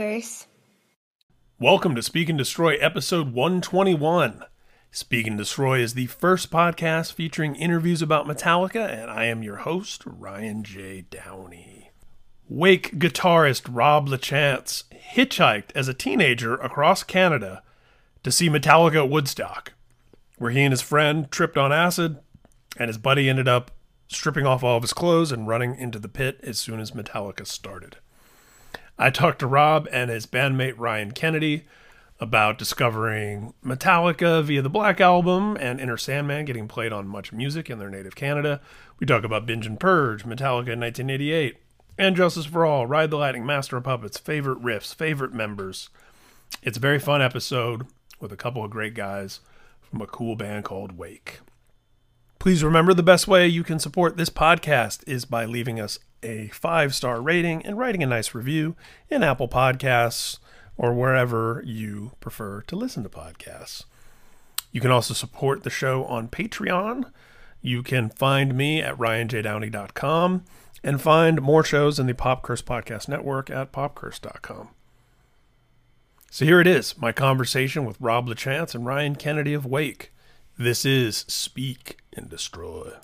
Curse. Welcome to Speak and Destroy episode 121. Speak and Destroy is the first podcast featuring interviews about Metallica, and I am your host, Ryan J. Downey. Wake guitarist Rob LaChance hitchhiked as a teenager across Canada to see Metallica at Woodstock, where he and his friend tripped on acid, and his buddy ended up stripping off all of his clothes and running into the pit as soon as Metallica started. I talked to Rob and his bandmate Ryan Kennedy about discovering Metallica via the Black Album and Enter Sandman getting played on Much Music in their native Canada. We talk about Binge and Purge, Metallica in 1988, and Justice for All, Ride the Lightning, Master of Puppets, favorite riffs, favorite members. It's a very fun episode with a couple of great guys from a cool band called Wake. Please remember the best way you can support this podcast is by leaving us a 5-star rating and writing a nice review in Apple Podcasts or wherever you prefer to listen to podcasts. You can also support the show on Patreon. You can find me at ryanjdowney.com and find more shows in the Pop Curse Podcast Network at popcurse.com. So here it is, my conversation with Rob LaChance and Ryan Kennedy of Wake. This is Speak and Destroy.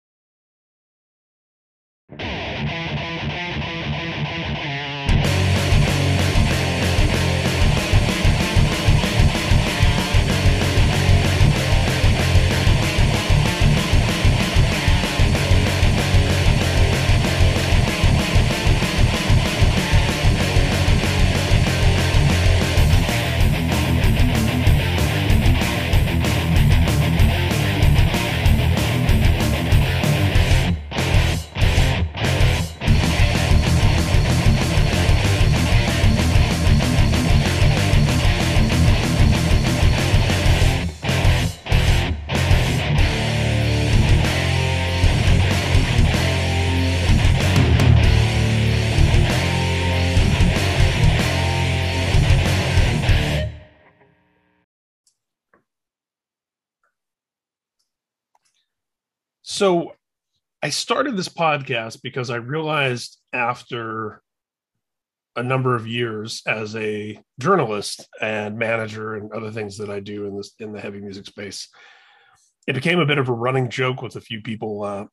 So I started this podcast because I realized after a number of years as a journalist and manager and other things that I do in the heavy music space, it became a bit of a running joke with a few people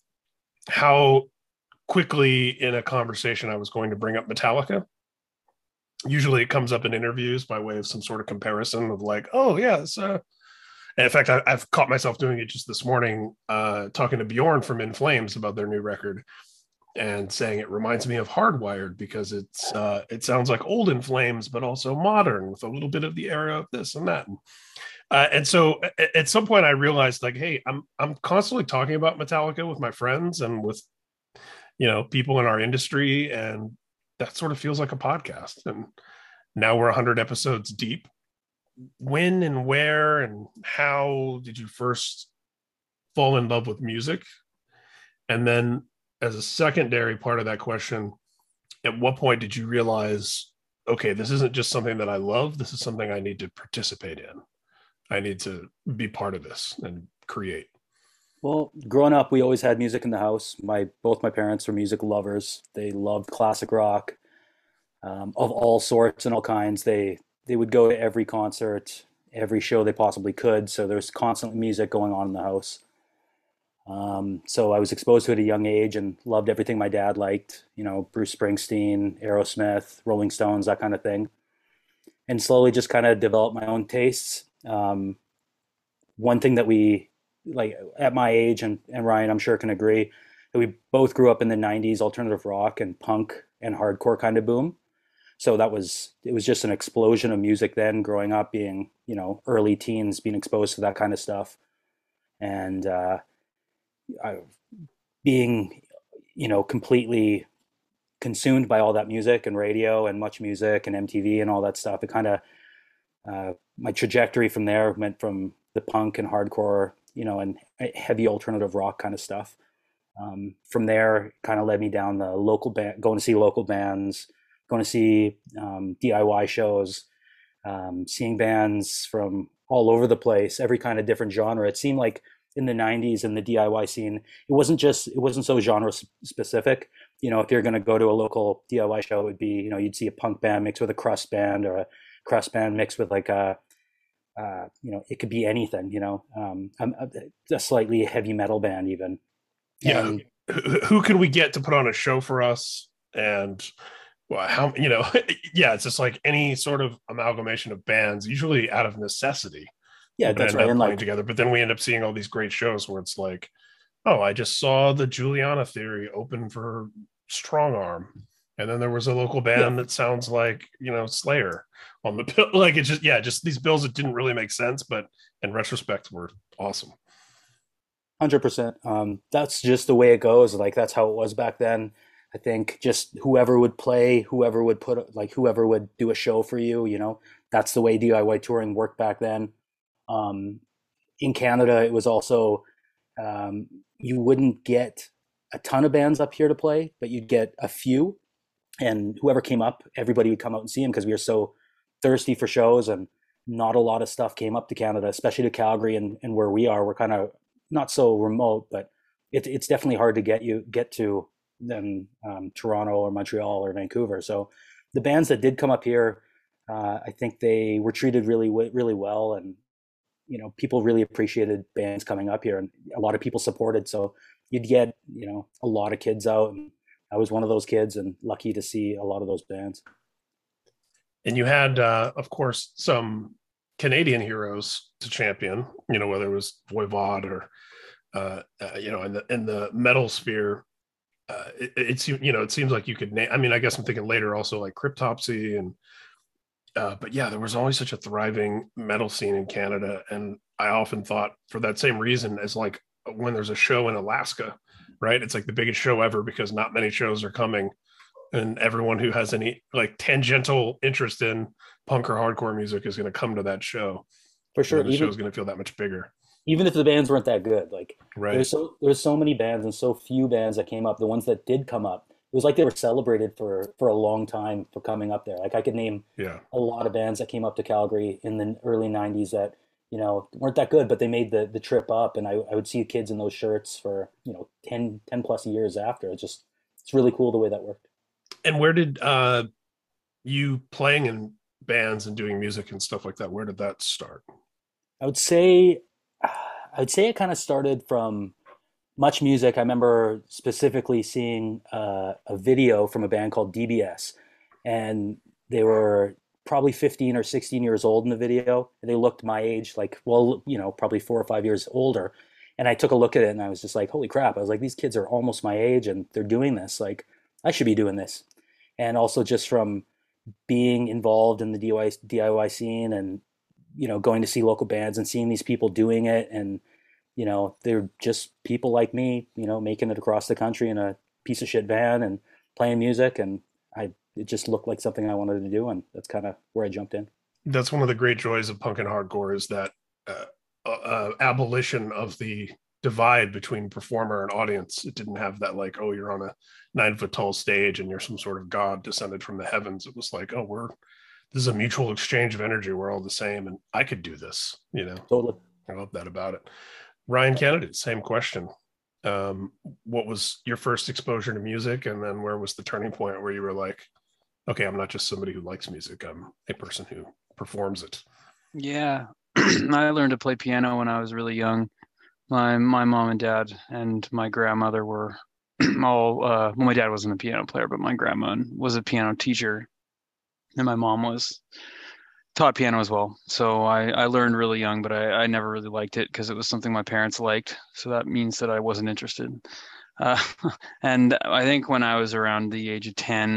how quickly in a conversation I was going to bring up Metallica. Usually it comes up in interviews by way of some sort of comparison of like, oh yeah, it's and in fact, I've caught myself doing it just this morning, talking to Bjorn from In Flames about their new record and saying it reminds me of Hardwired because it sounds like old In Flames, but also modern with a little bit of the era of this and that. And so at some point I realized like, hey, I'm constantly talking about Metallica with my friends and with, people in our industry. And that sort of feels like a podcast. And now we're 100 episodes deep. When and where and how did you first fall in love with music? And then as a secondary part of that question, at what point did you realize, okay, this isn't just something that I love, this is something I need to participate in. I need to be part of this and create. Well, growing up, we always had music in the house. Both my parents were music lovers. They loved classic rock, of all sorts and all kinds. They would go to every concert, every show they possibly could. So there's constantly music going on in the house. So I was exposed to it at a young age and loved everything my dad liked, Bruce Springsteen, Aerosmith, Rolling Stones, that kind of thing. And slowly just kind of developed my own tastes. One thing that we, like at my age, and Ryan, I'm sure can agree, that we both grew up in the 90s alternative rock and punk and hardcore kind of boom. So it was just an explosion of music then growing up, being, early teens, being exposed to that kind of stuff. And being, completely consumed by all that music and radio and Much Music and MTV and all that stuff. It kind of, my trajectory from there went from the punk and hardcore, and heavy alternative rock kind of stuff. From there, it kind of led me down the local band, going to see local bands, going to see DIY shows, seeing bands from all over the place, every kind of different genre. It seemed like in the 90s in the DIY scene. It wasn't so genre specific. If you're going to go to a local DIY show, it would be, you'd see a punk band mixed with a crust band, or a crust band mixed with like it could be anything, a slightly heavy metal band even. Yeah. And Who can we get to put on a show for us? And well, how, yeah, it's just like any sort of amalgamation of bands, usually out of necessity, yeah, would that's end right. up And playing like, together. But then we end up seeing all these great shows where it's like, oh, I just saw the Juliana Theory open for Strong Arm. And then there was a local yeah, band that sounds like, Slayer on the bill. Like it's just, yeah, just these bills that didn't really make sense, but in retrospect were awesome. 100%. That's just the way it goes. Like that's how it was back then. I think just whoever would play, whoever would do a show for you, that's the way DIY touring worked back then. Um, in Canada, it was also, you wouldn't get a ton of bands up here to play, but you'd get a few, and whoever came up, everybody would come out and see them because we were so thirsty for shows, and not a lot of stuff came up to Canada, especially to Calgary and where we are. We're kind of not so remote, but it's definitely hard to get to than Toronto or Montreal or Vancouver. So the bands that did come up here, I think they were treated really well, and people really appreciated bands coming up here, and a lot of people supported. So you'd get a lot of kids out, and I was one of those kids, and lucky to see a lot of those bands. And you had, of course, some Canadian heroes to champion, whether it was Voivod or, in the metal sphere. It seems like you could name, I mean, I guess I'm thinking later also like Cryptopsy and, but yeah, there was always such a thriving metal scene in Canada. And I often thought for that same reason as like when there's a show in Alaska, right? It's like the biggest show ever because not many shows are coming, and everyone who has any like tangential interest in punk or hardcore music is going to come to that show. For And sure. then the show is going to feel that much bigger. Even if the bands weren't that good, like Right. there's so many bands and so few bands that came up. The ones that did come up, it was like they were celebrated for a long time for coming up there. Like I could name Yeah. a lot of bands that came up to Calgary in the early 90s that weren't that good, but they made the trip up, and I would see kids in those shirts for 10 plus years after. It's really cool the way that worked. And where did you playing in bands and doing music and stuff like that, where did that start? I would say it kind of started from Much Music. I remember specifically seeing a video from a band called DBS, and they were probably 15 or 16 years old in the video, and they looked my age, like, well, probably 4 or 5 years older. And I took a look at it, and I was just like, holy crap! I was like, these kids are almost my age, and they're doing this. Like, I should be doing this. And also just from being involved in the DIY scene, and going to see local bands and seeing these people doing it, and they're just people like me, making it across the country in a piece of shit van and playing music, and it just looked like something I wanted to do, and that's kind of where I jumped in. That's one of the great joys of punk and hardcore is that abolition of the divide between performer and audience. It didn't have that like, oh, you're on a 9 foot tall stage and you're some sort of god descended from the heavens. It was like, oh, this is a mutual exchange of energy. We're all the same, and I could do this. Totally. I love that about it. Ryan Kennedy, same question. What was your first exposure to music, and then where was the turning point where you were like, okay, I'm not just somebody who likes music, I'm a person who performs it? Yeah, I learned to play piano when I was really young. My mom and dad and my grandmother were all, well, my dad wasn't a piano player, but my grandma was a piano teacher, and my mom was taught piano as well. So I learned really young, but I never really liked it because it was something my parents liked. So that means that I wasn't interested. Uh, and I think when I was around the age of 10,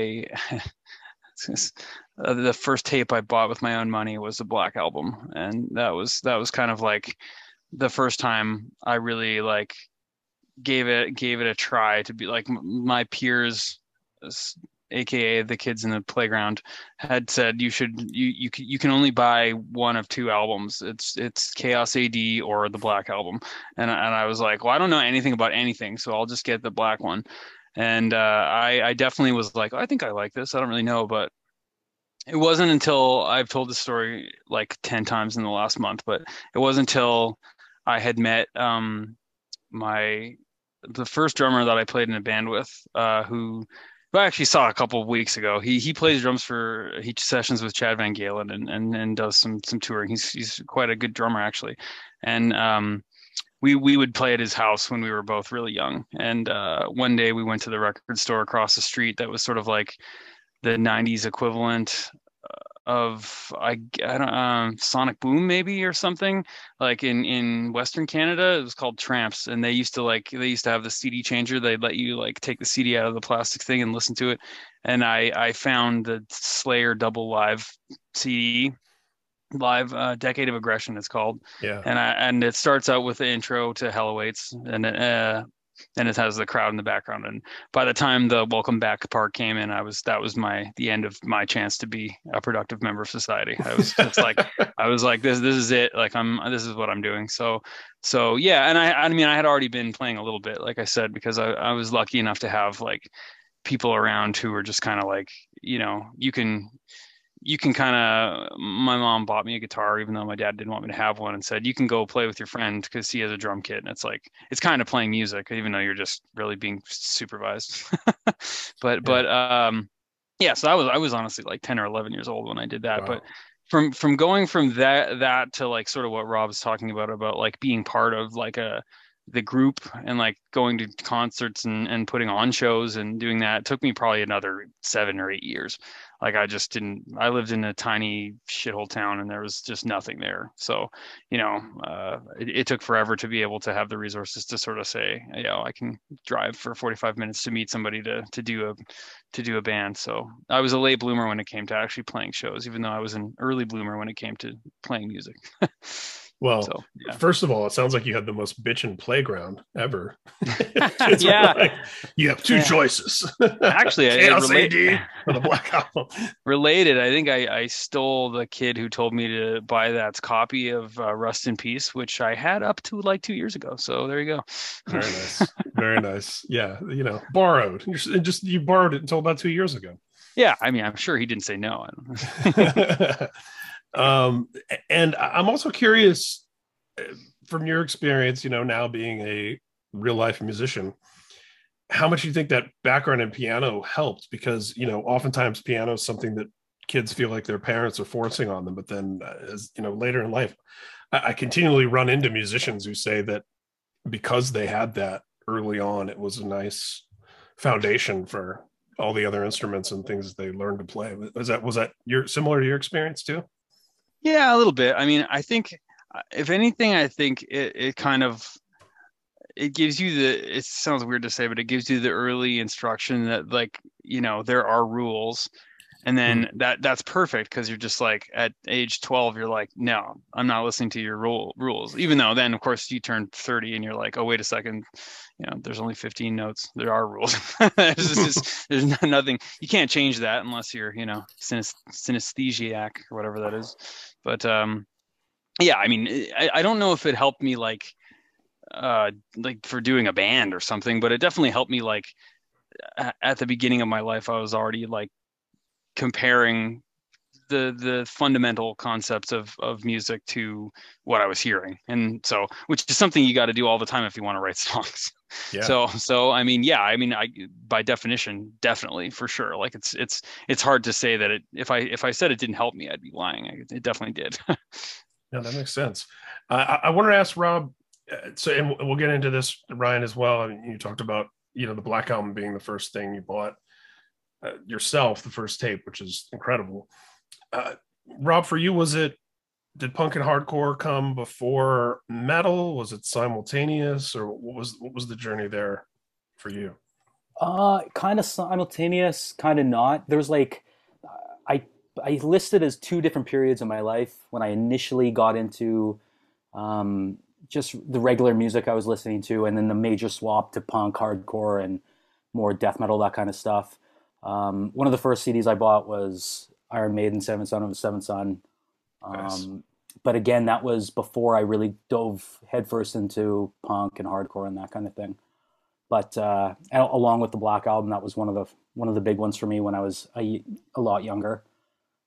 the first tape I bought with my own money was the Black Album. And that was kind of like the first time I really like gave it a try to be like my peers, aka the kids in the playground, had said you can only buy one of two albums. It's Chaos AD or the Black Album, and I was like, well, I don't know anything about anything, so I'll just get the black one. And I definitely was like, I think I like this. I don't really know, but it wasn't until I've told this story like 10 times in the last month, but it wasn't until I had met my the first drummer that I played in a band with, who I actually saw a couple of weeks ago. He plays drums for he sessions with Chad Van Galen and does some touring. He's quite a good drummer actually, and we would play at his house when we were both really young. And one day we went to the record store across the street that was sort of like the '90s equivalent of I don't Sonic Boom maybe or something like in Western Canada. It was called Tramps, and they used to have the CD changer. They'd let you like take the CD out of the plastic thing and listen to it. And I found the Slayer double live CD, live Decade of Aggression it's called. Yeah. And it starts out with the intro to Hell Awaits, and it has the crowd in the background. And by the time the Welcome Back part came in, that was the end of my chance to be a productive member of society. I was just like, this is it. Like this is what I'm doing. So yeah. And I mean, I had already been playing a little bit, like I said, because I was lucky enough to have like people around who were just kind of like, you can kind of, my mom bought me a guitar, even though my dad didn't want me to have one, and said, you can go play with your friend because he has a drum kit. And it's like, it's kind of playing music, even though you're just really being supervised. Yeah, so I was honestly like 10 or 11 years old when I did that. Wow. But from going from that to like sort of what Rob's talking about like being part of like the group and like going to concerts and putting on shows and doing that, it took me probably another 7 or 8 years. Like I lived in a tiny shithole town and there was just nothing there. So, it took forever to be able to have the resources to sort of say, I can drive for 45 minutes to meet somebody to do a band. So I was a late bloomer when it came to actually playing shows, even though I was an early bloomer when it came to playing music. Well, so, yeah. First of all, it sounds like you had the most bitchin' playground ever. Yeah. Like, you have two choices. Actually, Chaos AD or the Black Album. Related, I think I stole the kid who told me to buy that copy of Rust in Peace, which I had up to like 2 years ago. So there you go. Very nice. Very nice. Yeah. Borrowed. You borrowed it until about 2 years ago. Yeah. I mean, I'm sure he didn't say no. And I'm also curious from your experience, now being a real life musician, how much you think that background in piano helped, because, oftentimes piano is something that kids feel like their parents are forcing on them. But then as later in life, I continually run into musicians who say that because they had that early on, it was a nice foundation for all the other instruments and things they learned to play. Was that similar to your experience too? Yeah, a little bit. I mean, I think if anything, I think it kind of, it gives you it sounds weird to say, but it gives you the early instruction that like, there are rules. And then that's perfect because you're just like at age 12, you're like, no, I'm not listening to your rules. Even though then, of course, you turn 30 and you're like, oh, wait a second, there's only 15 notes. There are rules. There's nothing. You can't change that unless you're, synesthesiac or whatever that is. But yeah, I mean, I don't know if it helped me like for doing a band or something, but it definitely helped me like at the beginning of my life, I was already like comparing the fundamental concepts of music to what I was hearing. And so, which is something you got to do all the time if you want to write songs. Yeah. So I mean, I by definition, definitely for sure. Like it's hard to say that if I said it didn't help me, I'd be lying. It definitely did. Yeah, that makes sense. I wanted to ask Rob, and we'll get into this, Ryan, as well. I mean, you talked about, the Black Album being the first thing you bought yourself, the first tape, which is incredible. Rob, for you, did punk and hardcore come before metal? Was it simultaneous, or what was the journey there for you? Kind of simultaneous, kind of not. There's like, I listed as two different periods of my life when I initially got into just the regular music I was listening to, and then the major swap to punk, hardcore, and more death metal, that kind of stuff. One of the first CDs I bought was Iron Maiden, Seventh Son of a Seventh Son. Nice. But again, that was before I really dove headfirst into punk and hardcore and that kind of thing. But along with the Black Album, that was one of the big ones for me when I was a lot younger.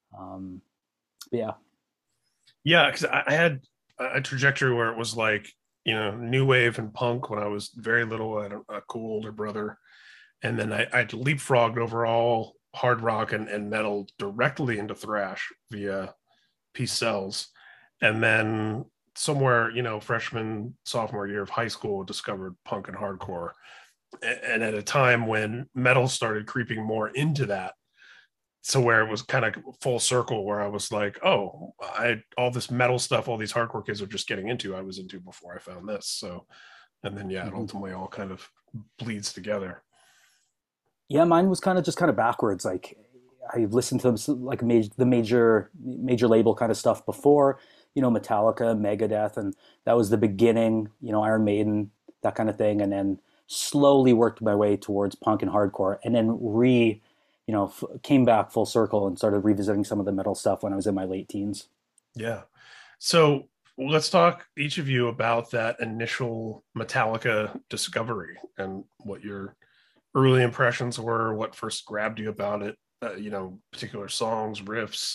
Yeah. Yeah, because I had a trajectory where it was like new wave and punk when I was very little. I had a cool older brother, and then I leapfrogged over all hard rock and metal directly into thrash via Peace Cells, and then somewhere freshman sophomore year of high school discovered punk and hardcore, and at a time when metal started creeping more into that, so where it was kind of full circle, where I was like, oh, all this metal stuff, all these hardcore kids are just getting into, I was into before I found this. So, and then it ultimately all kind of bleeds together. Yeah, mine was kind of backwards. Like I listened to them like the major label kind of stuff before, Metallica, Megadeth, and that was the beginning. Iron Maiden, that kind of thing, and then slowly worked my way towards punk and hardcore, and then came back full circle and started revisiting some of the metal stuff when I was in my late teens. Yeah. So let's talk, each of you, about that initial Metallica discovery and what your early impressions were, what first grabbed you about it, particular songs, riffs,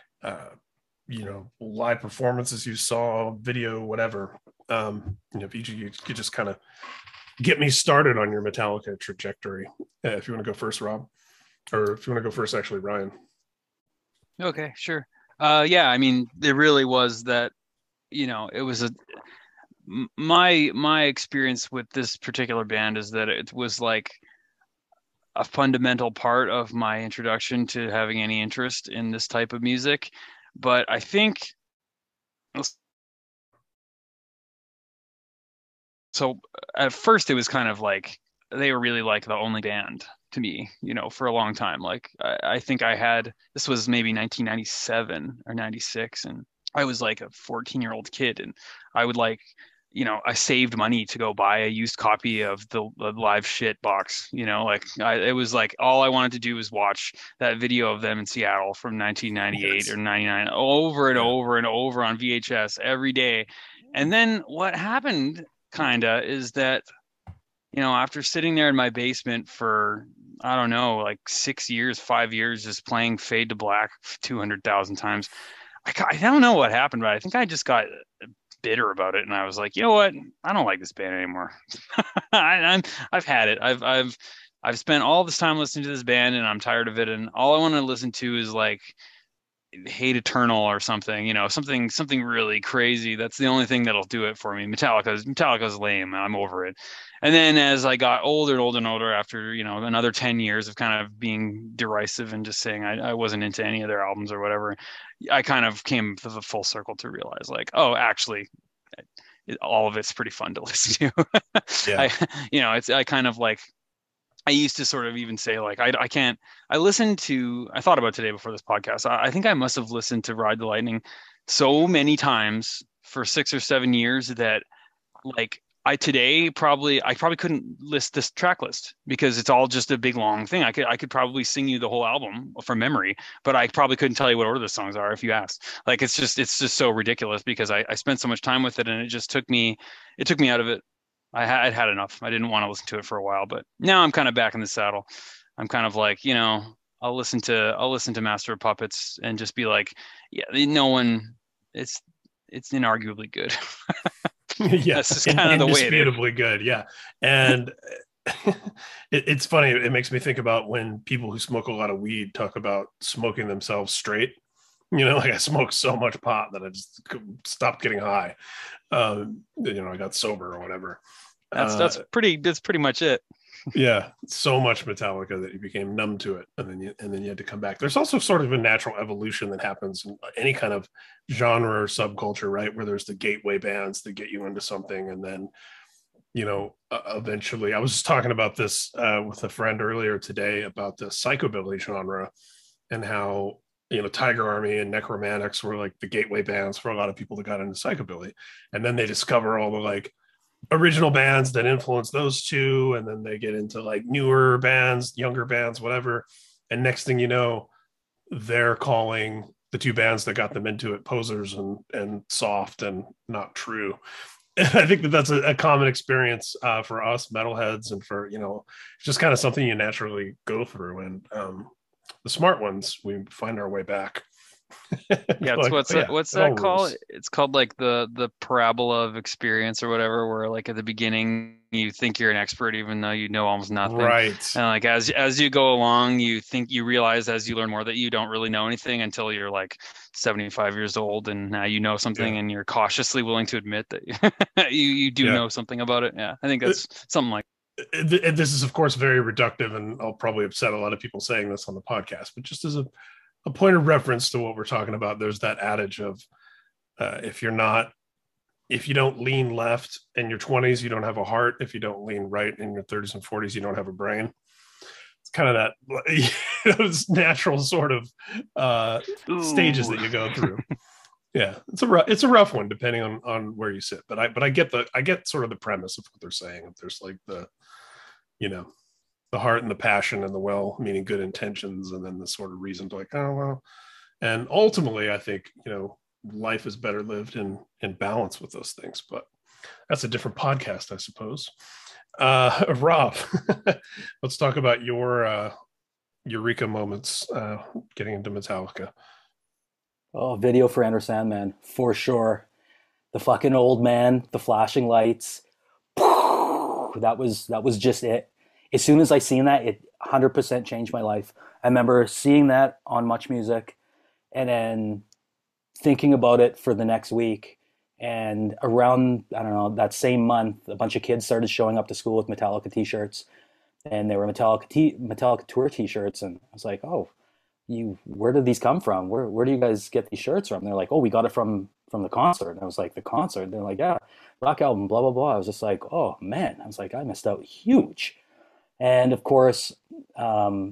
live performances you saw, video, whatever. If each of you could just kind of get me started on your Metallica trajectory. If you want to go first, Rob, or if you want to go first, actually, Ryan. Okay, sure. Yeah, I mean, it really was that, it was my experience with this particular band is that it was like a fundamental part of my introduction to having any interest in this type of music. But I think so at first it was kind of like they were really like the only band to me, for a long time. Like I think this was maybe 1997 or 96, and I was like a 14-year-old kid, and I would I saved money to go buy a used copy of the Live Shit box. It was like all I wanted to do was watch that video of them in Seattle from 1998 or 99 over and over and over on VHS every day. And then what happened kinda is that, after sitting there in my basement for, I don't know, like 6 years, 5 years, just playing Fade to Black 200,000 times, I don't know what happened, but I think I just got bitter about it, and I was like, you know what? I don't like this band anymore. I've had it. I've spent all this time listening to this band, and I'm tired of it. And all I want to listen to is like Hate Eternal or something, something really crazy. That's the only thing that'll do it for me. Metallica's lame. I'm over it. And then as I got older and older and older, after, another 10 years of kind of being derisive and just saying I wasn't into any of their albums or whatever, I kind of came to the full circle to realize like, oh, actually, all of it's pretty fun to listen to. Yeah. I kind of like, I used to sort of even say like, I thought about today before this podcast. I think I must have listened to Ride the Lightning so many times for 6 or 7 years that like I probably couldn't list this track list because it's all just a big long thing. I could probably sing you the whole album from memory, but I probably couldn't tell you what order the songs are if you asked. Like it's just so ridiculous because I spent so much time with it, and it took me out of it. I'd had enough. I didn't want to listen to it for a while, but now I'm kind of back in the saddle. I'm kind of like, I'll listen to Master of Puppets and just be like, yeah, it's inarguably good. Yeah, that's just kind of the way it is. Indisputably good. Yeah. And it's funny. It makes me think about when people who smoke a lot of weed talk about smoking themselves straight. Like I smoked so much pot that I just stopped getting high. I got sober or whatever. That's pretty much it. Yeah, so much Metallica that you became numb to it, and then you had to come back. There's also sort of a natural evolution that happens in any kind of genre or subculture, right? Where there's the gateway bands that get you into something, and then eventually. I was just talking about this with a friend earlier today about the psychobilly genre and how Tiger Army and Necromantics were like the gateway bands for a lot of people that got into psychobilly, and then they discover all the like original bands that influence those two, and then they get into like newer bands, younger bands, whatever, and next thing you know, they're calling the two bands that got them into it posers and soft and not true. And I think that's a common experience for us metalheads, and for just kind of something you naturally go through. And the smart ones, we find our way back. Yeah, it's Like, what's oh, that, yeah, what's it all that called? rules. It's called like the parabola of experience or whatever, where like at the beginning you think you're an expert even though you know almost nothing. Right. And like as you go along, you realize as you learn more that you don't really know anything until you're like 75 years old and now you know Yeah. something and you're cautiously willing to admit that you do Yeah. know something about it. Yeah, I think Uh, that's something like this is, of course, very reductive, and I'll probably upset a lot of people saying this on the podcast, but just as a point of reference to what we're talking about, there's that adage of if you don't lean left in your 20s, you don't have a heart. If you don't lean right in your 30s and 40s, you don't have a brain. It's kind of that those natural sort of stages ooh. that you go through. Yeah, it's a rough one depending on where you sit. But I get sort of the premise of what they're saying. If there's like you know the heart and the passion and the well meaning good intentions, and then the sort of reason to like, oh well. And ultimately, I think life is better lived in balance with those things. But that's a different podcast, I suppose. Rob, let's talk about your eureka moments getting into Metallica. Oh, Video for Enter Sandman, for sure. The fucking old man, the flashing lights. That was just it. As soon as I seen that, it 100% changed my life. I remember seeing that on Much Music and then thinking about it for the next week. And around, I don't know, that same month, a bunch of kids started showing up to school with Metallica t-shirts, and they were Metallica tour t-shirts. And I was like, oh, where did these come from? Where do you guys get these shirts from? They're like, oh, we got it from the concert. And I was like, the concert? They're like, yeah, Rock album, blah blah blah. I was just like, oh man. I was like, I missed out huge. And of course, um,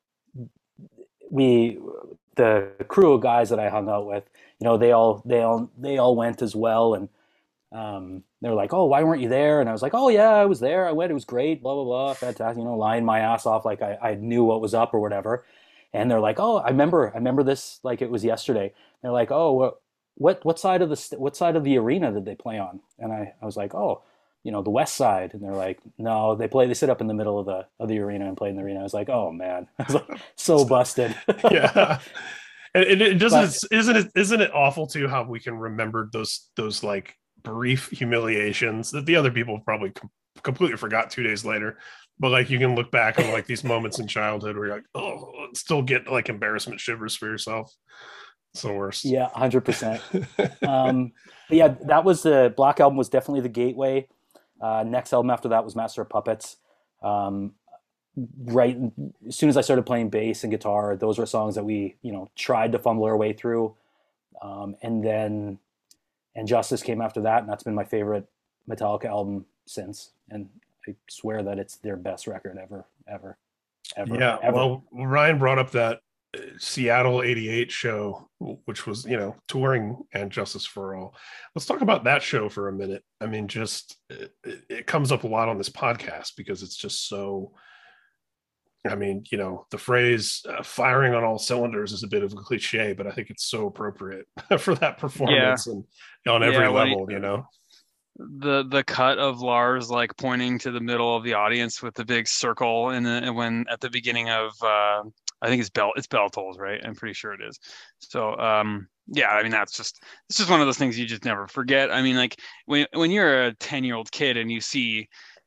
we the crew of guys that I hung out with, they all went as well. And they were like, oh, why weren't you there? And I was like, oh yeah, I was there. I went. It was great. Blah blah blah. Fantastic. Lying my ass off like I knew what was up or whatever. And they're like, oh, I remember this like it was yesterday. And they're like, oh, what side of the arena did they play on? And I was like, oh, the west side. And they're like, no, they sit up in the middle of the arena and play in the arena. I was like, oh man, I was like, so busted. Yeah. And it But doesn't isn't it awful too how we can remember those like brief humiliations that the other people probably completely forgot 2 days later, but like you can look back on like these moments in childhood where you're like, oh, still get like embarrassment shivers for yourself. It's the worst. yeah, 100%. But yeah, that was the Black Album was definitely the gateway. Next album after that was Master of Puppets. Um, right as soon as I started playing bass and guitar, those were songs that we tried to fumble our way through. And then and Justice came after that, and that's been my favorite Metallica album since. And I swear that it's their best record ever, ever, ever, Yeah, ever. well, Ryan brought up that Seattle '88 show, which was touring and Justice for All. Let's talk about that show for a minute. I mean, just it comes up a lot on this podcast because it's just so. I mean, the phrase "firing on all cylinders" is a bit of a cliche, but I think it's so appropriate for that yeah. performance and on every Yeah, level. the cut of Lars like pointing to the middle of the audience with the big circle and when at the beginning of I think it's bell tolls, right? I'm pretty sure it is. So yeah, I mean it's just one of those things you just never forget. I mean, like when you're a 10-year-old kid and you see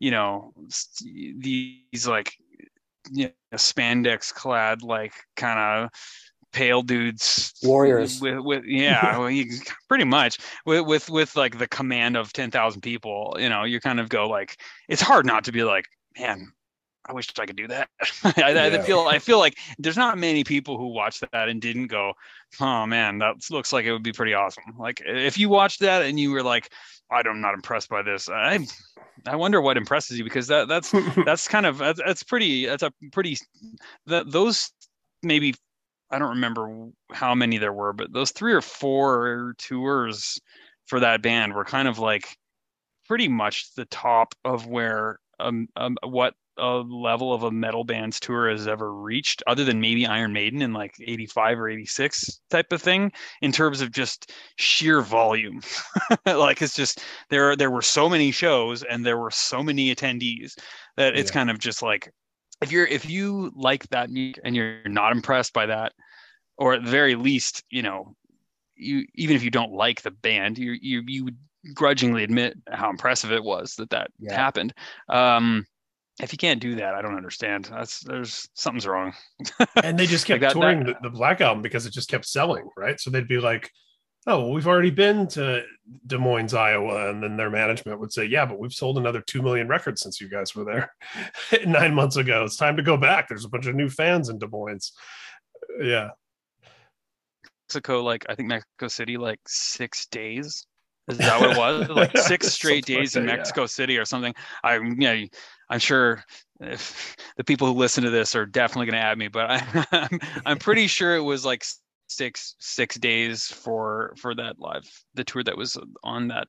these like spandex clad like kind of pale dudes Warriors. with yeah well, pretty much with like the command of 10,000 people, you kind of go like it's hard not to be like, man, I wish I could do that. I feel like there's not many people who watched that and didn't go, oh man, that looks like it would be pretty awesome. Like if you watched that and you were like, I'm not impressed by this, I wonder what impresses you, because that's those maybe, I don't remember how many there were, but those 3 or 4 tours for that band were kind of like pretty much the top of where what a level of a metal band's tour has ever reached, other than maybe Iron Maiden in like 85 or 86 type of thing, in terms of just sheer volume. Like it's just there were so many shows and there were so many attendees that it's kind of just like if you like that music and you're not impressed by that, or at the very least, you even if you don't like the band, you would grudgingly admit how impressive it was that Yeah. happened. If you can't do that, I don't understand. There's something's wrong. And they just Like kept touring the Black Album because it just kept selling, right? So they'd be like, oh, well, we've already been to Des Moines, Iowa. And then their management would say, yeah, but we've sold another 2 million records since you guys were there 9 months ago. It's time to go back. There's a bunch of new fans in Des Moines. Yeah. Mexico, like I think Mexico City, like 6 days. Is that what it was? Like 6 straight days in Mexico City or something. I'm sure if the people who listen to this are definitely going to add me, but I'm pretty sure it was like six days for the tour that was on that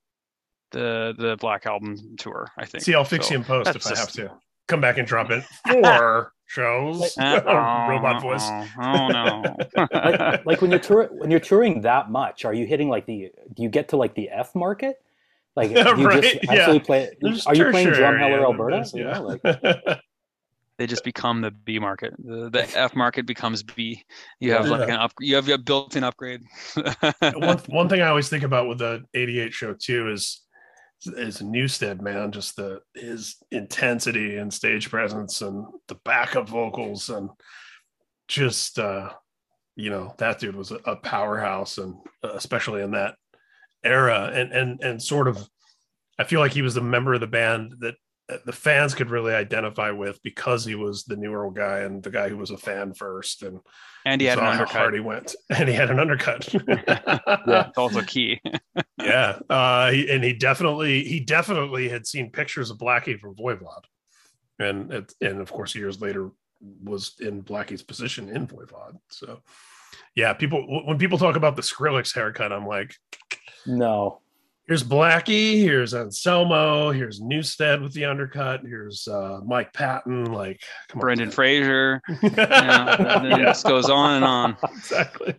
the Black Album tour, I think. See, I'll fix you in post if I have to. Come back and drop it. 4 shows. Robot voice. Oh no. like when you're touring that much, are you hitting like do you get to like the F market? Like do you right, just actually play? Are you playing Drumheller, Alberta? Yeah. They just become the B market. The F market becomes B. You have like you have a built-in upgrade. one thing I always think about with the '88 show too is Newsted, man, just his intensity and stage presence and the backup vocals, and just that dude was a powerhouse, and especially in that era, and sort of I feel like he was a member of the band that the fans could really identify with because he was the newer guy and the guy who was a fan first, and he had an undercut. How hard he went, and he had an undercut. Yeah, it's also key. Yeah, and he definitely had seen pictures of Blackie from Voivod, and of course years later was in Blackie's position in Voivod. So yeah, when people talk about the Skrillex haircut, I'm like, no. Here's Blackie, here's Anselmo, here's Newsted with the undercut, here's Mike Patton, like come Brendan on, Fraser. It just goes on and on. Exactly.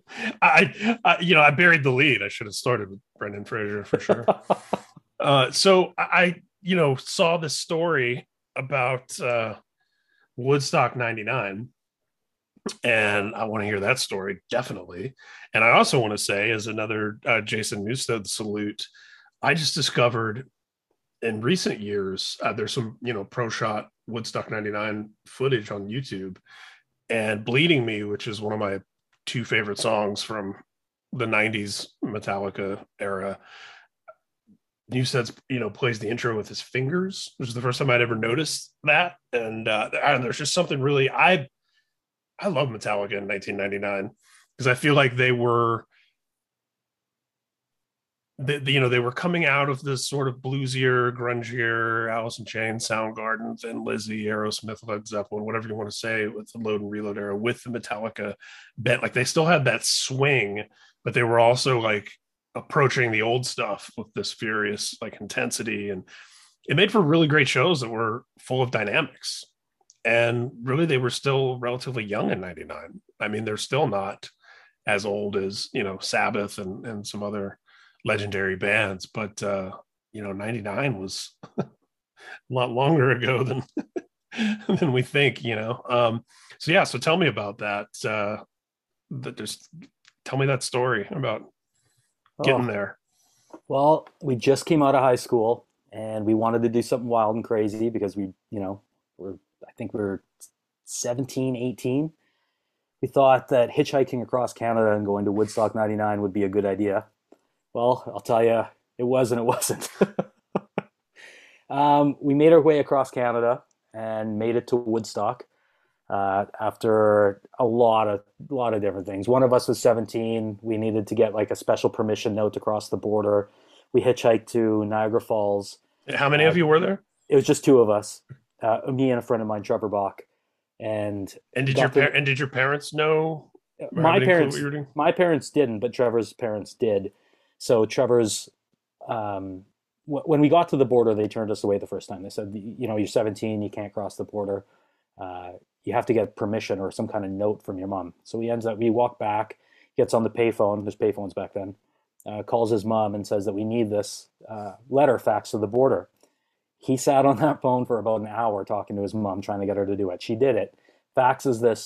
I buried the lead. I should have started with Brendan Fraser for sure. So I saw this story about Woodstock '99. And I want to hear that story, definitely. And I also want to say, as another Jason Newsted salute, I just discovered in recent years, there's some, Pro Shot Woodstock '99 footage on YouTube, and Bleeding Me, which is one of my 2 favorite songs from the '90s Metallica era. Newsted's, plays the intro with his fingers, which is the first time I'd ever noticed that. And there's just something really, I love Metallica in 1999 because I feel like they were coming out of this sort of bluesier, grungier Alice in Chains, Soundgarden, Thin Lizzy, Aerosmith, Led Zeppelin, whatever you want to say, with the Load and Reload era, with the Metallica bent. Like they still had that swing, but they were also like approaching the old stuff with this furious like intensity, and it made for really great shows that were full of dynamics. And really, they were still relatively young in '99. I mean, they're still not as old as, Sabbath and some other legendary bands, but, 99 was a lot longer ago than we think, So yeah, so tell me about that. Tell me that story about getting there. Well, we just came out of high school and we wanted to do something wild and crazy because we were 17, 18. We thought that hitchhiking across Canada and going to Woodstock '99 would be a good idea. Well, I'll tell you, it was and it wasn't. We made our way across Canada and made it to Woodstock after a lot of different things. One of us was 17. We needed to get like a special permission note to cross the border. We hitchhiked to Niagara Falls. How many of you were there? It was just 2 of us. Me and a friend of mine, Trevor Bach, and did your parents know? My parents didn't, but Trevor's parents did. So Trevor's, when we got to the border, they turned us away the first time. They said, you're 17, you can't cross the border. You have to get permission or some kind of note from your mom. So we walk back, gets on the payphone. There's payphones back then. Calls his mom and says that we need this letter faxed to the border. He sat on that phone for about an hour talking to his mom, trying to get her to do it. She did it. Faxes this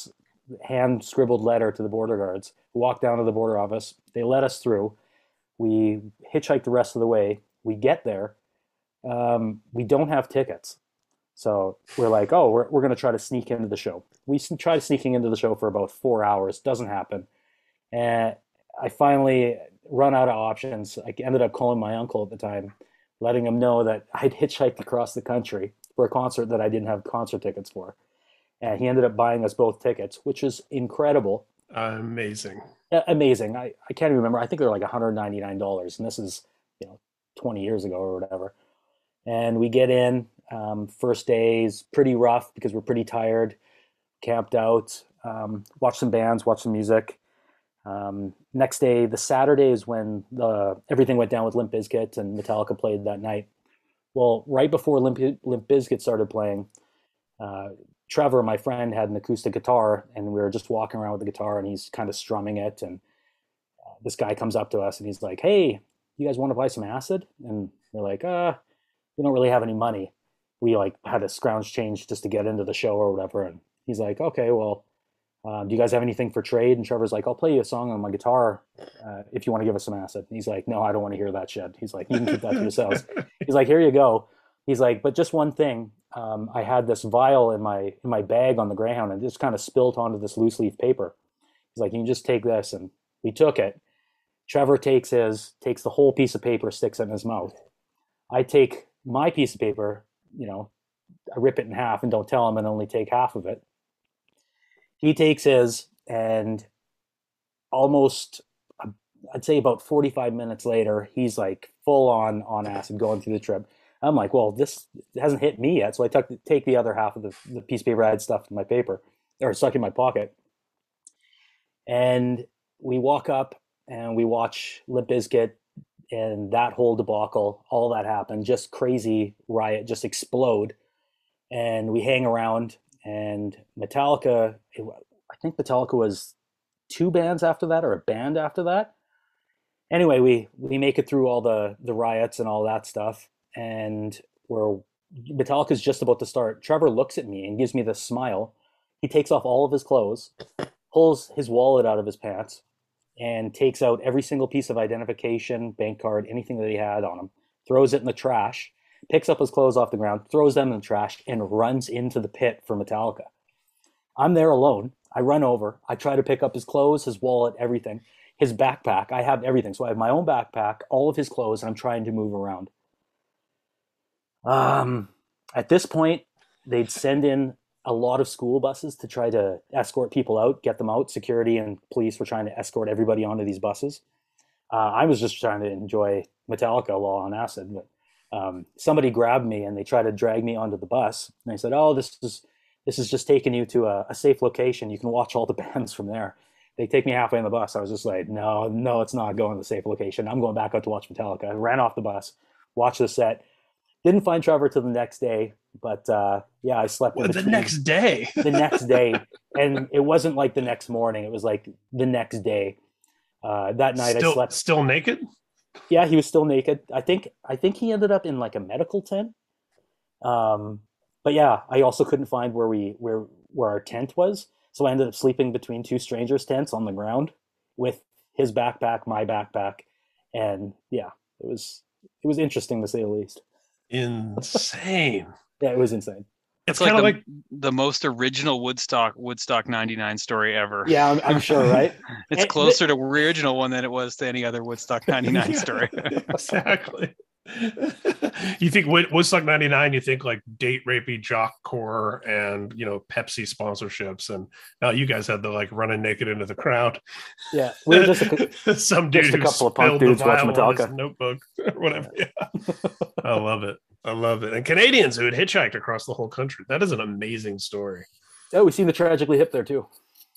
hand scribbled letter to the border guards. We walked down to the border office. They let us through. We hitchhiked the rest of the way. We get there. We don't have tickets. So we're like, oh, we're going to try to sneak into the show. We tried sneaking into the show for about 4 hours. Doesn't happen. And I finally run out of options. I ended up calling my uncle at the time, letting him know that I'd hitchhiked across the country for a concert that I didn't have concert tickets for. And he ended up buying us both tickets, which is incredible. Amazing. Amazing. I can't even remember. I think they're like $199. And this is, 20 years ago or whatever. And we get in. First day is pretty rough because we're pretty tired, camped out, watched some bands, watched some music. Next day, the Saturday is when everything went down with Limp Bizkit and Metallica played that night. Well, right before Limp Bizkit started playing, Trevor, my friend, had an acoustic guitar, and we were just walking around with the guitar, and he's kind of strumming it. And this guy comes up to us, and he's like, "Hey, you guys want to buy some acid?" And we're like, "We don't really have any money." We like had to scrounge change just to get into the show or whatever. And he's like, "Okay, well, do you guys have anything for trade?" And Trevor's like, "I'll play you a song on my guitar if you want to give us some acid." And he's like, "No, I don't want to hear that shit." He's like, "You can keep that to yourselves." He's like, "Here you go." He's like, "But just one thing. I had this vial in my bag on the Greyhound, and it just kind of spilled onto this loose leaf paper." He's like, "You can just take this." And we took it. Trevor takes the whole piece of paper, sticks it in his mouth. I take my piece of paper, I rip it in half and don't tell him and only take half of it. He takes his, and almost, I'd say about 45 minutes later, he's like full on acid going through the trip. I'm like, well, this hasn't hit me yet. So I take the other half of the piece of paper I had stuffed in my paper or stuck in my pocket. And we walk up and we watch Limp Bizkit and that whole debacle, all that happened, just crazy riot, just explode. And we hang around, and Metallica, I think Metallica was 2 bands after that or a band after that. Anyway, we make it through all the riots and all that stuff, and Metallica's just about to start. Trevor looks at me and gives me this smile. He takes off all of his clothes, pulls his wallet out of his pants, and takes out every single piece of identification, bank card, anything that he had on him, throws it in the trash, picks up his clothes off the ground, throws them in the trash, and runs into the pit for Metallica. I'm there alone. I run over. I try to pick up his clothes, his wallet, everything. His backpack. I have everything. So I have my own backpack, all of his clothes, and I'm trying to move around. At this point, they'd send in a lot of school buses to try to escort people out, get them out. Security and police were trying to escort everybody onto these buses. I was just trying to enjoy Metallica while on acid, but somebody grabbed me and they tried to drag me onto the bus. And they said, "Oh, this is just taking you to a safe location. You can watch all the bands from there." They take me halfway on the bus. I was just like, no, it's not going to the safe location. I'm going back out to watch Metallica. I ran off the bus, watched the set. Didn't find Trevor till the next day, but yeah, I slept in between. The next day. The next day, and it wasn't like the next morning. It was like the next day. That night, I slept. Still naked? Yeah, he was still naked. I think he ended up in like a medical tent. But yeah, I also couldn't find where our tent was, so I ended up sleeping between 2 strangers' tents on the ground with his backpack, my backpack, and yeah, it was interesting to say the least. Insane. Yeah, it was insane. It's like the most original Woodstock 99 story ever. Yeah, I'm sure, right? It's closer to the original one than it was to any other Woodstock 99 story. Exactly. You think Woodstock 99, you think like date rapey jockcore and Pepsi sponsorships, and now you guys had the like running naked into the crowd. Yeah, we were just some dude just a couple of punk dudes watching Metallica. Notebook or whatever. Yeah. I love it. And Canadians who had hitchhiked across the whole country. That is an amazing story. Oh, we seen the Tragically Hip there too.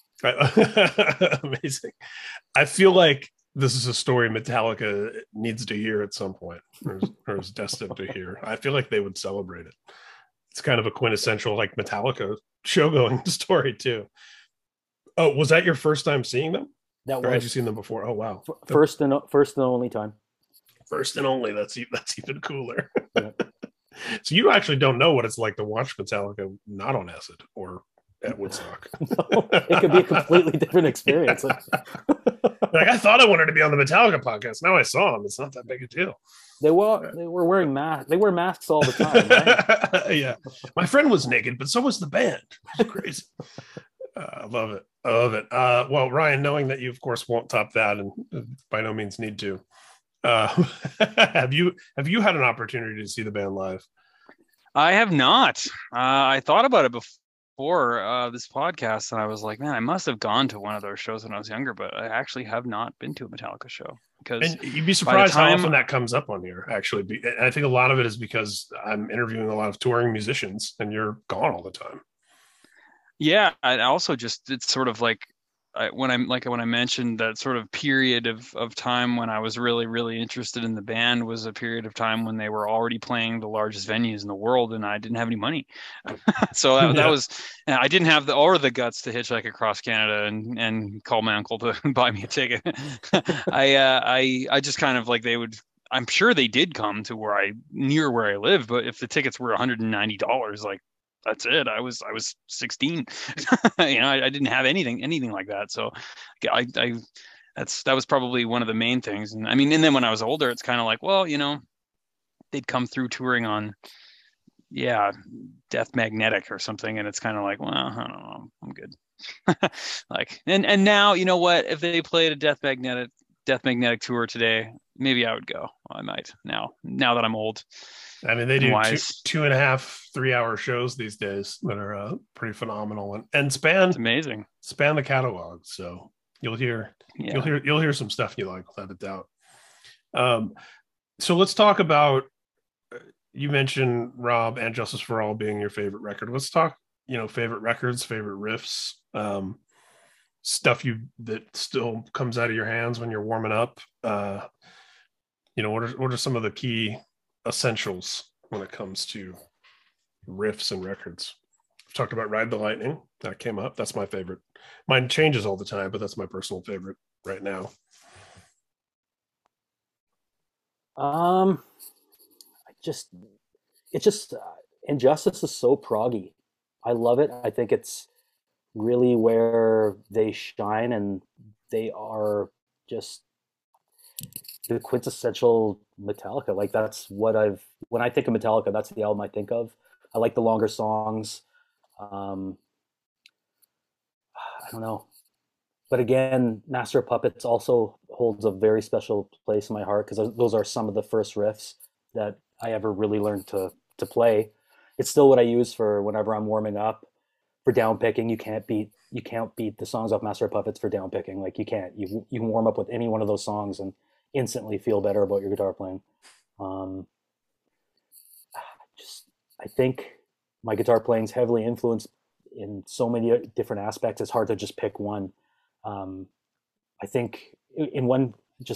Amazing. I feel like this is a story Metallica needs to hear at some point, or is destined to hear. I feel like they would celebrate it. It's kind of a quintessential like Metallica show-going story too. Oh, was that your first time seeing them? Or had you seen them before? Oh wow, first and only time. First and only. That's even cooler. Yeah. So you actually don't know what it's like to watch Metallica not on acid or at Woodstock. No, it could be a completely different experience. Like, I thought I wanted to be on the Metallica podcast. Now I saw them. It's not that big a deal. They were wearing masks. They wear masks all the time, right? Yeah. My friend was naked, but so was the band. It's crazy. I love it. I love it. Well, Ryan, knowing that you, of course, won't top that and by no means need to, have you had an opportunity to see the band live? I have not. I thought about it before this podcast, and I was like, man, I must have gone to one of those shows when I was younger, but I actually have not been to a Metallica show. Because and you'd be surprised how often that comes up on here, actually. I think a lot of it is because I'm interviewing a lot of touring musicians, and you're gone all the time. Yeah, I also just, it's sort of like when I mentioned that sort of period of time when I was really, really interested in the band was a period of time when they were already playing the largest venues in the world, and I didn't have any money. So that was, I didn't have the guts to hitchhike across Canada and call my uncle to buy me a ticket. I just kind of like, I'm sure they did come to near where I live, but if the tickets were $190, like, that's it. I was 16. I didn't have anything like that. So that was probably one of the main things. And I mean, and then when I was older, it's kind of like, well, they'd come through touring on, Death Magnetic or something. And it's kind of like, well, I don't know, I'm good. Like, and now, you know what, if they played a Death Magnetic tour today, maybe I would go. I might now that I'm old. I mean, they do 2.5, 3-hour shows these days that are pretty phenomenal and span the catalog. So you'll hear some stuff you like, without a doubt. So let's talk about, you mentioned Rob and Justice for All being your favorite record. Let's talk, favorite records, favorite riffs, stuff that still comes out of your hands when you're warming up. What are some of the key essentials when it comes to riffs and records? I've talked about Ride the Lightning. That came up. That's my favorite. Mine changes all the time, but that's my personal favorite right now. Injustice is so proggy. I love it. I think it's really where they shine, and they are just the quintessential Metallica. Like, that's what when I think of Metallica, that's the album I think of. I like the longer songs. I don't know. But again, Master of Puppets also holds a very special place in my heart, because those are some of the first riffs that I ever really learned to play. It's still what I use for whenever I'm warming up. For down picking, you can't beat the songs off Master of Puppets for down picking. Like, you can't. You can warm up with any one of those songs and instantly feel better about your guitar playing. I think my guitar playing is heavily influenced in so many different aspects. It's hard to just pick one. I think in one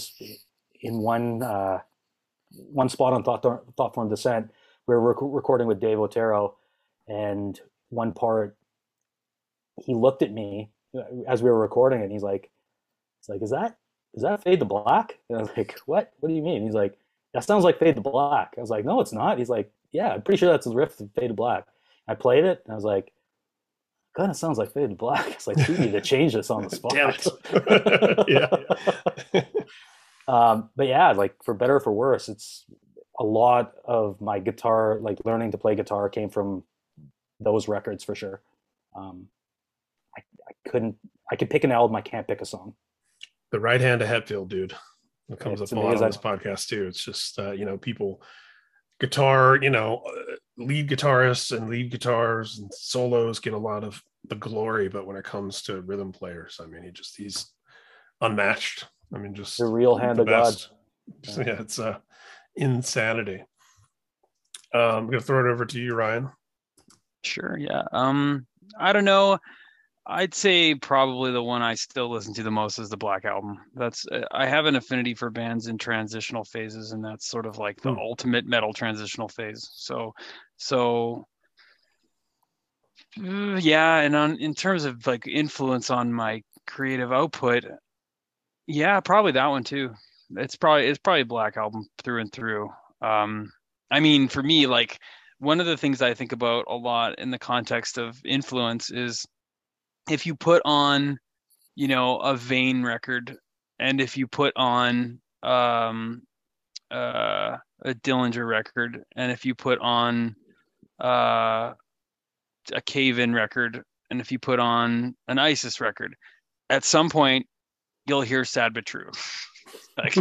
spot on Thought Form Descent, we were recording with Dave Otero, and one part, he looked at me as we were recording, and he's like, is that Fade to Black? And I was like, what do you mean? He's like, that sounds like Fade to Black. I was like, no, it's not. He's like, yeah, I'm pretty sure that's the riff of Fade to Black. I played it, and I was like, kind of sounds like Fade to Black. It's like, we need to change this on the spot. Damn it. Yeah. But yeah, like, for better or for worse, it's a lot of my guitar, like learning to play guitar, came from those records for sure. I could pick an album, I can't pick a song. The right hand of Hetfield, dude. It comes up a lot on this podcast too. It's just people, guitar, lead guitarists and lead guitars and solos get a lot of the glory, but when it comes to rhythm players, I mean, he's unmatched. I mean, just the real hand of God. Yeah, it's insanity. I'm gonna throw it over to you, Ryan. Sure. Yeah. I don't know. I'd say probably the one I still listen to the most is the Black Album. I have an affinity for bands in transitional phases, and that's sort of like the ultimate metal transitional phase. So yeah, and in terms of like influence on my creative output, yeah, probably that one too. It's probably Black Album through and through. I mean, for me, like, one of the things I think about a lot in the context of influence is if you put on, you know, a Vane record, and if you put on a Dillinger record, and if you put on uh, a Cave In record, and if you put on an ISIS record, at some point you'll hear Sad But True. Like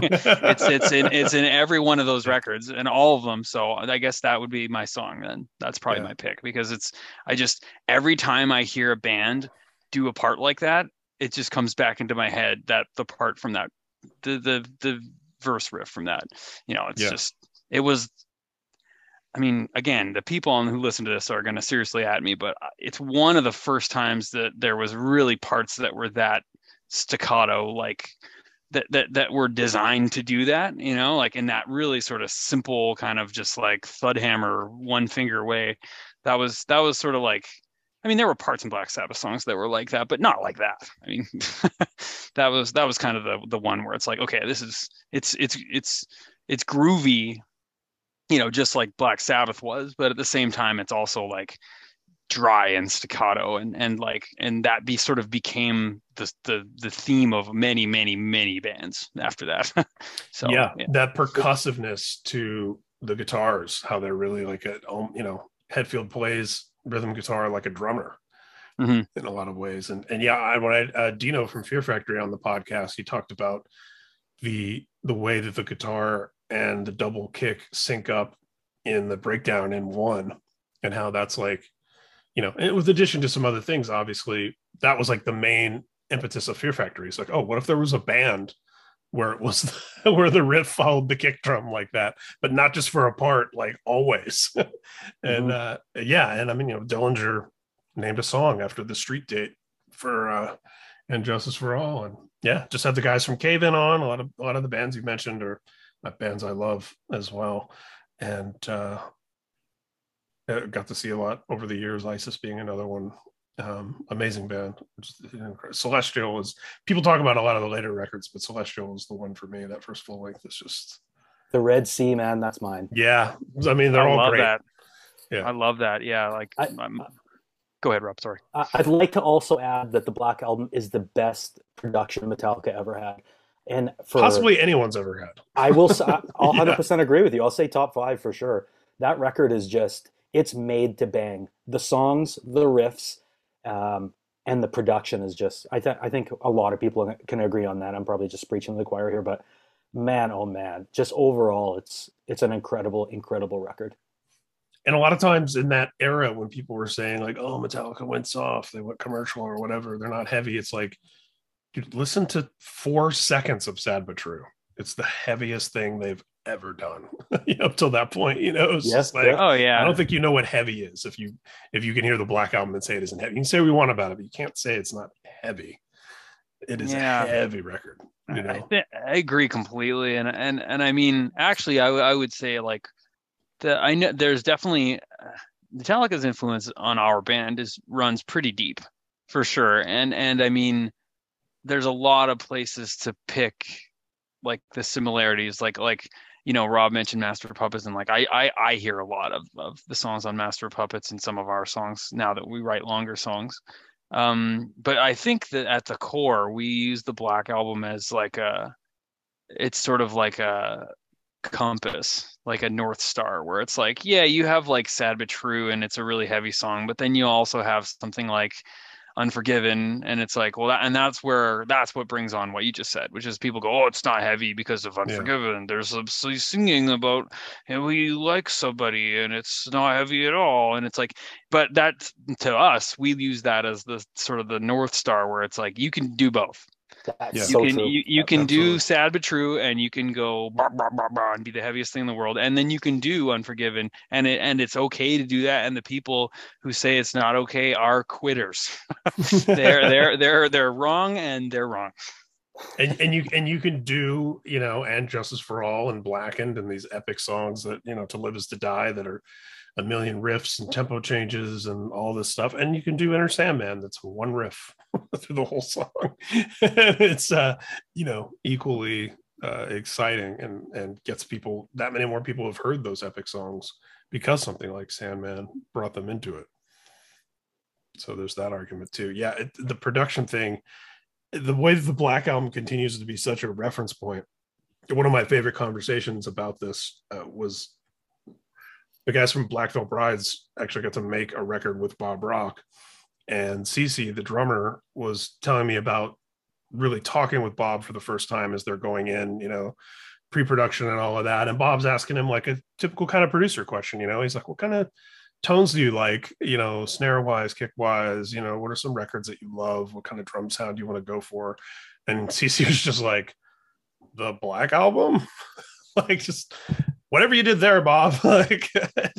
it's in every one of those records and all of them. So I guess that would be my song then. That's probably my pick, because I just, every time I hear a band do a part like that, it just comes back into my head, that the part from that, the verse riff from that, you know, it's just, it was, I mean, again, the people who listen to this are going to seriously at me, but it's one of the first times that there was really parts that were that staccato, like that were designed to do that, you know, like in that really sort of simple kind of just like thud hammer, one finger way. That was sort of like, I mean, there were parts in Black Sabbath songs that were like that, but not like that. I mean, that was kind of the one where it's like, okay, this is, it's groovy, you know, just like Black Sabbath was, but at the same time, it's also like dry and staccato, and like, and that sort of became the theme of many bands after that. So that percussiveness to the guitars, how they're really like a, you know, Hetfield plays rhythm guitar like a drummer in a lot of ways. And when I Dino from Fear Factory on the podcast, he talked about the way that the guitar and the double kick sync up in the breakdown in One, and how that's like, you know, and with addition to some other things, obviously that was like the main impetus of Fear Factory. It's like, oh, what if there was a band where it was where the riff followed the kick drum like that, but not just for a part, like always. And and I mean, you know, Dillinger named a song after the Street Date for And Justice for All, and just had the guys from Cave In on. A lot of the bands you mentioned are bands I love as well, and got to see a lot over the years. ISIS being another one. Amazing band. Celestial is, people talk about a lot of the later records, but Celestial is the one for me. That first full length is just the Red Sea, man. That's mine. Yeah, I mean, they're all great. That. Yeah, I love that. Yeah, like go ahead, Rob. Sorry. I'd like to also add that the Black Album is the best production Metallica ever had, and for possibly anyone's ever had. I will. I'll 100% agree with you. I'll say top 5 for sure. That record is just, it's made to bang. The songs, the riffs, and the production is just, I think a lot of people can agree on that. I'm probably just preaching to the choir here, but man, oh man, just overall, it's an incredible record. And a lot of times in that era, when people were saying like, oh, Metallica went soft, they went commercial or whatever, they're not heavy. It's like, dude, listen to 4 seconds of Sad But True. It's the heaviest thing they've ever done, up till that point, you know. It's just like, oh yeah, I don't think you know what heavy is if you can hear the Black Album and say it isn't heavy. You can say what you want about it, but you can't say it's not heavy. It is a heavy record, you know. I agree completely, and I mean, actually, I would say like I know there's definitely Metallica's influence on our band runs pretty deep, for sure, and I mean, there's a lot of places to pick like the similarities, like you know, Rob mentioned Master of Puppets, and like I hear a lot of the songs on Master of Puppets in some of our songs now that we write longer songs. But I think that at the core, we use the Black Album as like it's sort of like a compass, like a North Star, where it's like, yeah, you have like Sad But True, and it's a really heavy song, but then you also have something like Unforgiven, and it's like, well, that's what brings on what you just said, which is people go, oh, it's not heavy because of Unforgiven. There's some singing about, and we like somebody, and it's not heavy at all. And it's like, but that, to us, we use that as the sort of the North Star, where it's like, you can do both. You can do Sad But True, and you can go bah, bah, bah, bah, and be the heaviest thing in the world, and then you can do Unforgiven, and it's okay to do that. And the people who say it's not okay are quitters. they're wrong, and they're wrong. And you can do, you know, And Justice for All and Blackened and these epic songs that, you know, To Live Is to Die, that are a million riffs and tempo changes and all this stuff. And you can do Enter Sandman, that's one riff through the whole song. It's you know, equally exciting, and gets people, that many more people have heard those epic songs because something like Sandman brought them into it. So there's that argument too. Yeah, the production thing, the way that the Black Album continues to be such a reference point. One of my favorite conversations about this was the guys from Black Veil Brides actually got to make a record with Bob Rock, and Cece, the drummer, was telling me about really talking with Bob for the first time as they're going in, pre-production and all of that. And Bob's asking him like a typical kind of producer question. He's like, what kind of tones do you like, snare wise, kick wise, what are some records that you love? What kind of drum sound do you want to go for? And CC was just like, the Black Album, like, just whatever you did there, Bob, like,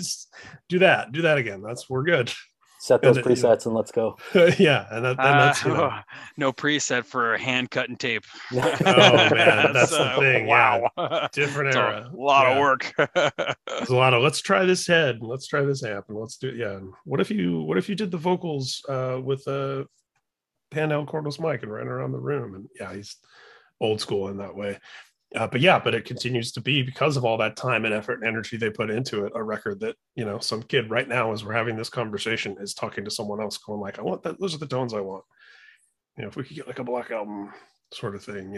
do that again. We're good. Set those presets and let's go. Yeah, and that's no preset for hand cut and tape. Oh man, that's the thing. Wow, yeah. Different era. A lot of work. There's a lot of let's try this head, let's try this amp, and let's do it. Yeah. What if you did the vocals with a handheld cordless mic and ran around the room? And yeah, he's old school in that way. But it continues to be, because of all that time and effort and energy they put into it, a record that, some kid right now, as we're having this conversation, is talking to someone else going like, I want that. Those are the tones I want. If we could get like a Black Album sort of thing,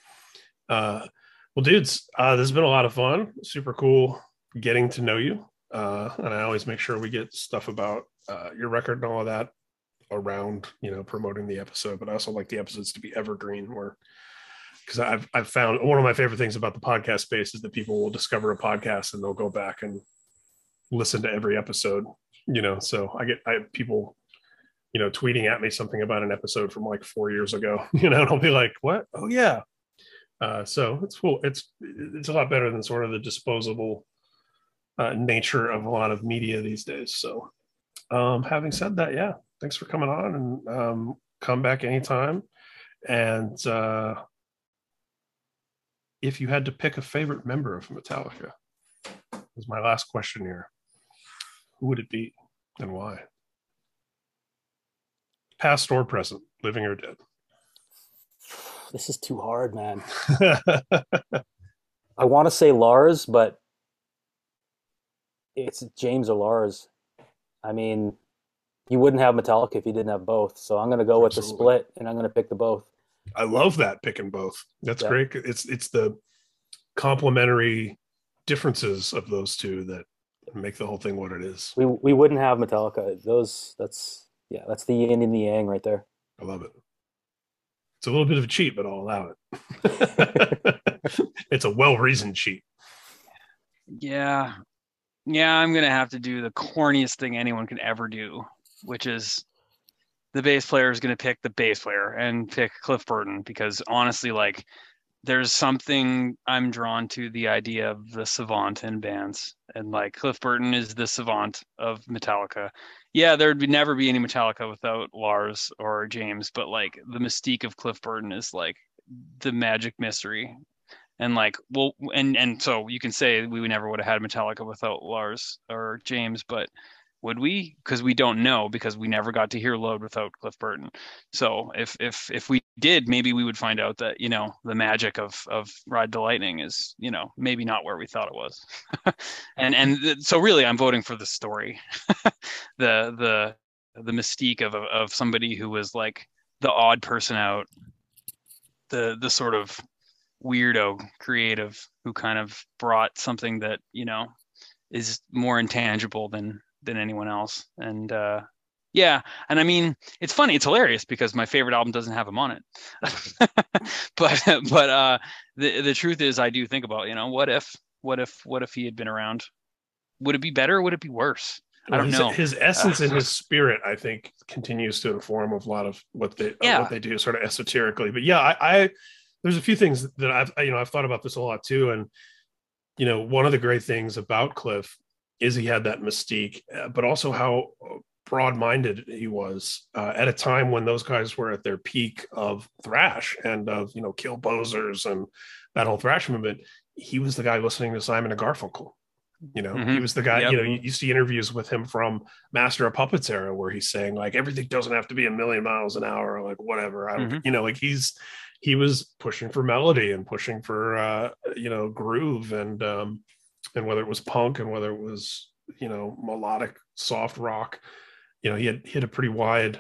well, dudes, this has been a lot of fun. Super cool getting to know you. And I always make sure we get stuff about your record and all of that around, promoting the episode, but I also like the episodes to be evergreen, where, because I've found one of my favorite things about the podcast space is that people will discover a podcast and they'll go back and listen to every episode, so I have people, tweeting at me something about an episode from like 4 years ago, and I'll be like, what? Oh yeah. So it's cool. It's a lot better than sort of the disposable nature of a lot of media these days. So having said that, yeah, thanks for coming on, and come back anytime. And if you had to pick a favorite member of Metallica, was my last question here, who would it be and why? Past or present, living or dead? This is too hard, man. I want to say Lars, but it's James or Lars. I mean, you wouldn't have Metallica if you didn't have both. So I'm going to go with the split, and I'm going to pick the both. I love that, picking both. That's great. It's the complementary differences of those two that make the whole thing what it is. We wouldn't have Metallica. That's the yin and the yang right there. I love it. It's a little bit of a cheat, but I'll allow it. It's a well-reasoned cheat. Yeah, I'm gonna have to do the corniest thing anyone can ever do, which is the bass player is going to pick the bass player and pick Cliff Burton, because honestly, like, there's something I'm drawn to the idea of the savant in bands, and like Cliff Burton is the savant of Metallica. Yeah, there'd never be any Metallica without Lars or James, but like the mystique of Cliff Burton is like the magic mystery. And like, well, and so you can say we never would have had Metallica without Lars or James, but would we? Because we don't know, because we never got to hear Load without Cliff Burton. So if we did, maybe we would find out that, the magic of Ride the Lightning is, maybe not where we thought it was. and so really I'm voting for the story. the mystique of somebody who was like the odd person out, the sort of weirdo creative who kind of brought something that, is more intangible than anyone else. And and I mean, it's funny, it's hilarious, because my favorite album doesn't have him on it. but the truth is, I do think about, what if he had been around? Would it be better? Would it be worse? I don't know. His essence and his spirit, I think, continues to inform a lot of what they do, sort of esoterically. But yeah, I there's a few things that I've thought about this a lot too. And one of the great things about Cliff is he had that mystique, but also how broad-minded he was at a time when those guys were at their peak of thrash and of Kill Bozers and that whole thrash movement. He was the guy listening to Simon and Garfunkel. He was the guy. Yep. You see interviews with him from Master of Puppets era where he's saying like everything doesn't have to be 1,000,000 miles an hour, or like whatever. I don't, like he was pushing for melody and pushing for groove and whether it was punk and whether it was melodic soft rock, he had a pretty wide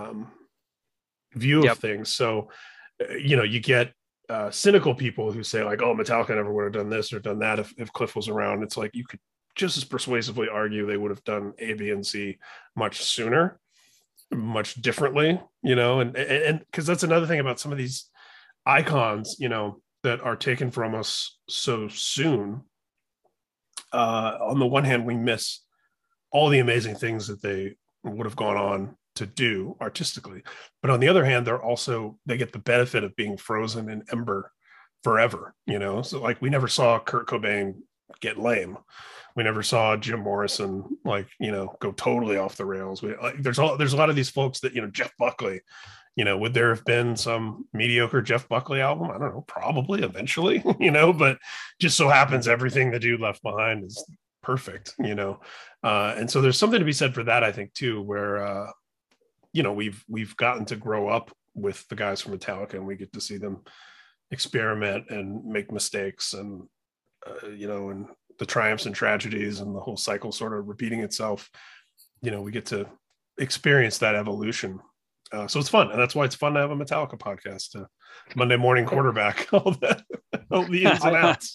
view of Yep. things. So, you get cynical people who say like, "Oh, Metallica never would have done this or done that if Cliff was around." It's like you could just as persuasively argue they would have done A, B, and C much sooner, much differently, and because that's another thing about some of these icons, that are taken from us so soon. On the one hand, we miss all the amazing things that they would have gone on to do artistically, but on the other hand, they get the benefit of being frozen in ember forever. So like we never saw Kurt Cobain get lame. We never saw Jim Morrison go totally off the rails. There's a lot of these folks that Jeff Buckley. Would there have been some mediocre Jeff Buckley album? I don't know, probably eventually, but just so happens everything the dude left behind is perfect, and so there's something to be said for that, I think, too, where we've gotten to grow up with the guys from Metallica, and we get to see them experiment and make mistakes, and and the triumphs and tragedies and the whole cycle sort of repeating itself. We get to experience that evolution. So it's fun, and that's why it's fun to have a Metallica podcast. Monday morning quarterback, all the ins and outs.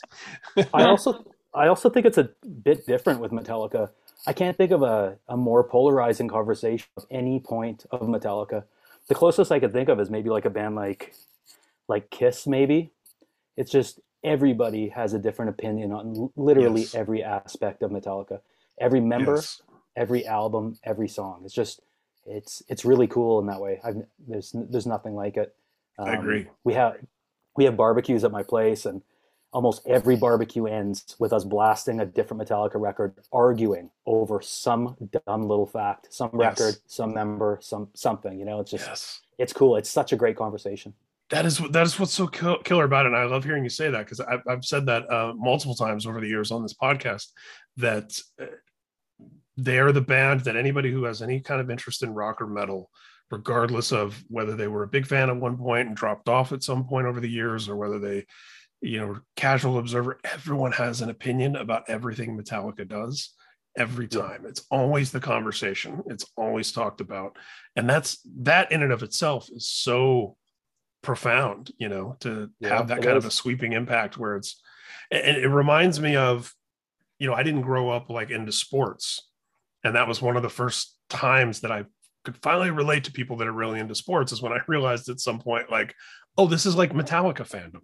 I also think it's a bit different with Metallica. I can't think of a more polarizing conversation at any point of Metallica. The closest I could think of is maybe like a band like Kiss, maybe. It's just everybody has a different opinion on literally every aspect of Metallica. Every member, every album, every song. It's just it's really cool in that way. There's nothing like it. I agree. We have barbecues at my place, and almost every barbecue ends with us blasting a different Metallica record, arguing over some dumb little fact, some record, some member, something. It's just it's cool. It's such a great conversation. That is what's so killer about it. And I love hearing you say that, because I've said that multiple times over the years on this podcast, that they are the band that anybody who has any kind of interest in rock or metal, regardless of whether they were a big fan at one point and dropped off at some point over the years, or whether they, casual observer, everyone has an opinion about everything Metallica does every time. It's always the conversation. It's always talked about. And that in and of itself is so profound, to have that kind of a sweeping impact where and it reminds me of, I didn't grow up into sports. And that was one of the first times that I could finally relate to people that are really into sports, is when I realized at some point, oh, this is like Metallica fandom.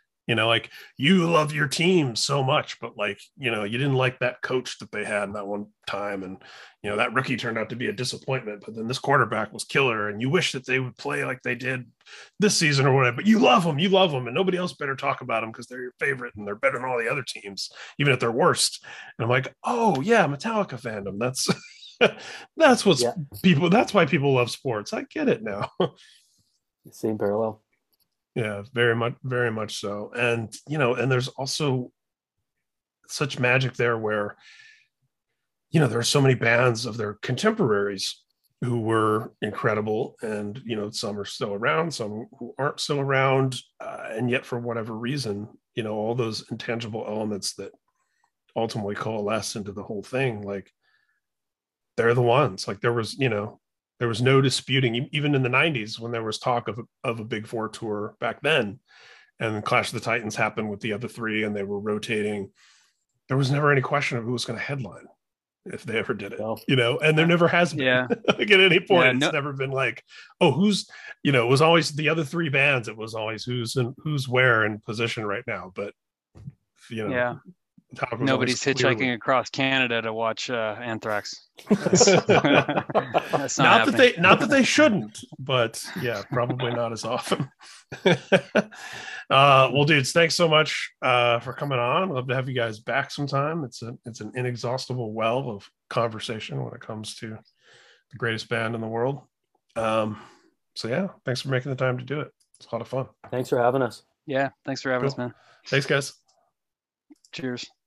You love your team so much, but you didn't like that coach that they had in that one time. And, that rookie turned out to be a disappointment, but then this quarterback was killer, and you wish that they would play like they did this season or whatever, but you love them, and nobody else better talk about them because they're your favorite and they're better than all the other teams, even at their worst. And I'm like, oh yeah, Metallica fandom. That's that's why people love sports. I get it now. Same parallel. Yeah, very much so. And, and there's also such magic there where, there are so many bands of their contemporaries who were incredible, and, some are still around, some who aren't still around. And yet for whatever reason, all those intangible elements that ultimately coalesce into the whole thing, they're the ones. There was no disputing, even in the 90s when there was talk of a Big Four tour back then, and Clash of the Titans happened with the other three and they were rotating. There was never any question of who was going to headline if they ever did it, and there never has been. At any point, it's never been who's, it was always the other three bands. It was always who's where in position right now. But, nobody's hitchhiking across Canada to watch Anthrax. That's not that they shouldn't, but probably not as often. Well, dudes, thanks so much for coming on. Love to have you guys back sometime. It's an inexhaustible well of conversation when it comes to the greatest band in the world. Thanks for making the time to do it. It's a lot of fun. Thanks for having us. Yeah, thanks for having us, man. Thanks, guys. Cheers.